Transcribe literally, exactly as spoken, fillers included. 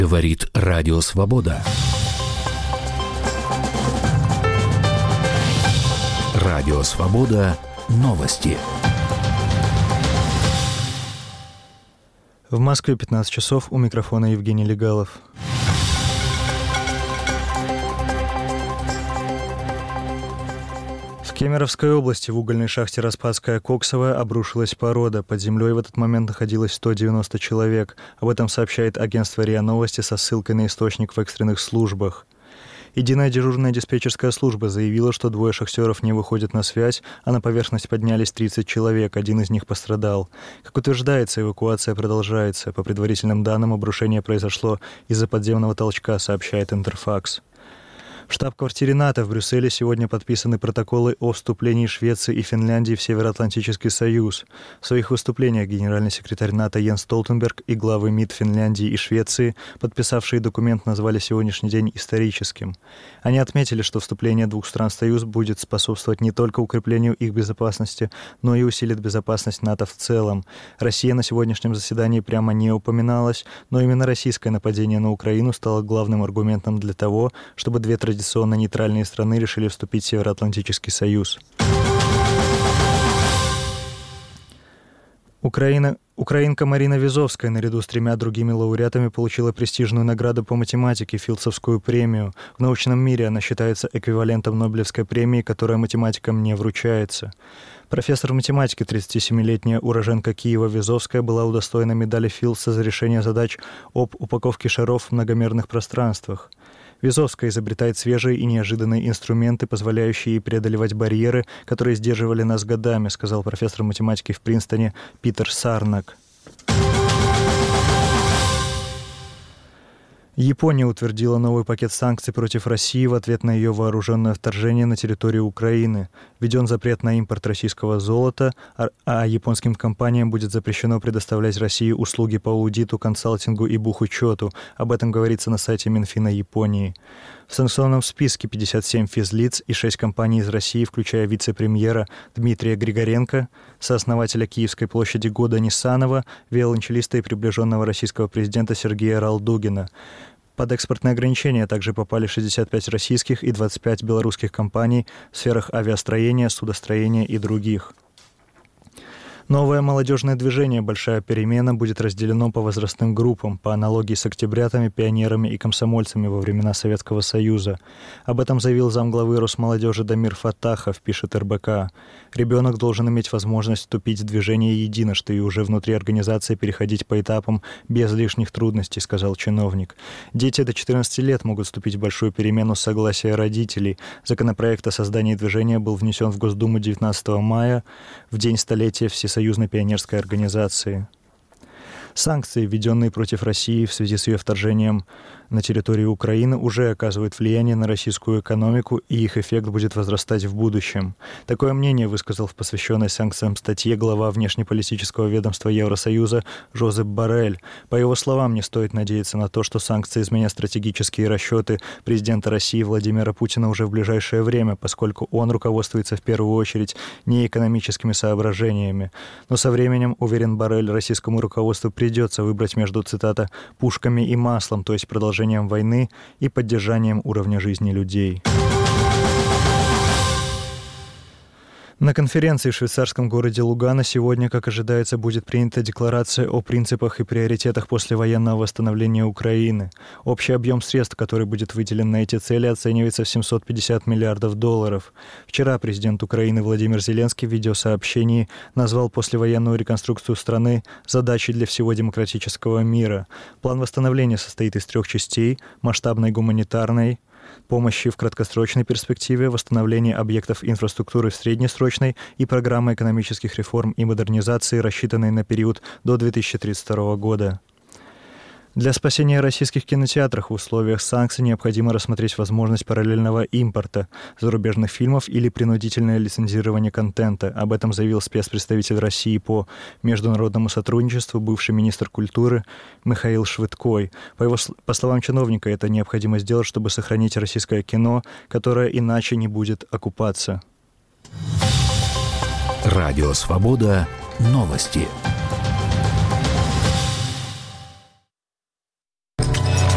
Говорит Радио Свобода. Радио Свобода. Новости. В Москве пятнадцать часов, у микрофона Евгений Легалов. В Кемеровской области в угольной шахте Распадская Коксовая обрушилась порода. Под землей в этот момент находилось сто девяносто человек. Об этом сообщает агентство РИА Новости со ссылкой на источник в экстренных службах. Единая дежурная диспетчерская служба заявила, что двое шахтеров не выходят на связь, а на поверхность поднялись тридцать человек, один из них пострадал. Как утверждается, эвакуация продолжается. По предварительным данным, обрушение произошло из-за подземного толчка, сообщает Интерфакс. В штаб-квартире НАТО в Брюсселе сегодня подписаны протоколы о вступлении Швеции и Финляндии в Североатлантический союз. В своих выступлениях генеральный секретарь НАТО Йенс Столтенберг и главы МИД Финляндии и Швеции, подписавшие документ, назвали сегодняшний день историческим. Они отметили, что вступление двух стран в союз будет способствовать не только укреплению их безопасности, но и усилит безопасность НАТО в целом. Россия на сегодняшнем заседании прямо не упоминалась, но именно российское нападение на Украину стало главным аргументом для того, чтобы две традиционные Традиционно нейтральные страны решили вступить в Североатлантический союз. Украина, украинка Марина Визовская наряду с тремя другими лауреатами получила престижную награду по математике, Филдсовскую премию. В научном мире она считается эквивалентом Нобелевской премии, которая математикам не вручается. Профессор математики, тридцатисемилетняя уроженка Киева Визовская, была удостоена медали Филдса за решение задач об упаковке шаров в многомерных пространствах. Визовская изобретает свежие и неожиданные инструменты, позволяющие ей преодолевать барьеры, которые сдерживали нас годами, сказал профессор математики в Принстоне Питер Сарнак. Япония утвердила новый пакет санкций против России в ответ на ее вооруженное вторжение на территорию Украины. Введен запрет на импорт российского золота, а японским компаниям будет запрещено предоставлять России услуги по аудиту, консалтингу и бухучету. Об этом говорится на сайте Минфина Японии. В санкционном списке пятьдесят семь физлиц и шесть компаний из России, включая вице-премьера Дмитрия Григоренко, сооснователя Киевской площади года Нисанова, виолончелиста и приближенного российского президента Сергея Ралдугина. Под экспортные ограничения также попали шестьдесят пять российских и двадцать пять белорусских компаний в сферах авиастроения, судостроения и других. Новое молодежное движение «Большая перемена» будет разделено по возрастным группам, по аналогии с октябрятами, пионерами и комсомольцами во времена Советского Союза. Об этом заявил замглавы Росмолодежи Дамир Фаттахов, пишет эр бэ ка. Ребенок должен иметь возможность вступить в движение единожды и уже внутри организации переходить по этапам без лишних трудностей, сказал чиновник. Дети до четырнадцати лет могут вступить в большую перемену с согласия родителей. Законопроект о создании движения был внесен в Госдуму девятнадцатого мая, в день столетия Всесоюзной пионерской организации. Санкции, введенные против России в связи с ее вторжением на территорию Украины, уже оказывают влияние на российскую экономику, и их эффект будет возрастать в будущем. Такое мнение высказал в посвященной санкциям статье глава внешнеполитического ведомства Евросоюза Жозеп Боррель. По его словам, не стоит надеяться на то, что санкции изменят стратегические расчеты президента России Владимира Путина уже в ближайшее время, поскольку он руководствуется в первую очередь не экономическими соображениями. Но со временем, уверен Боррель, российскому руководству придется выбрать между, цитата, «пушками и маслом», то есть продолжением войны и поддержанием уровня жизни людей. На конференции в швейцарском городе Лугано сегодня, как ожидается, будет принята декларация о принципах и приоритетах послевоенного восстановления Украины. Общий объем средств, который будет выделен на эти цели, оценивается в семьсот пятьдесят миллиардов долларов. Вчера президент Украины Владимир Зеленский в видеосообщении назвал послевоенную реконструкцию страны задачей для всего демократического мира. План восстановления состоит из трех частей – масштабной гуманитарной помощи в краткосрочной перспективе, восстановление объектов инфраструктуры в среднесрочной и программы экономических реформ и модернизации, рассчитанной на период до две тысячи тридцать второго года. Для спасения российских кинотеатров в условиях санкций необходимо рассмотреть возможность параллельного импорта зарубежных фильмов или принудительное лицензирование контента. Об этом заявил спецпредставитель России по международному сотрудничеству, бывший министр культуры Михаил Швыдкой. По его, по словам чиновника, это необходимо сделать, чтобы сохранить российское кино, которое иначе не будет оккупаться. Радио Свобода. Новости.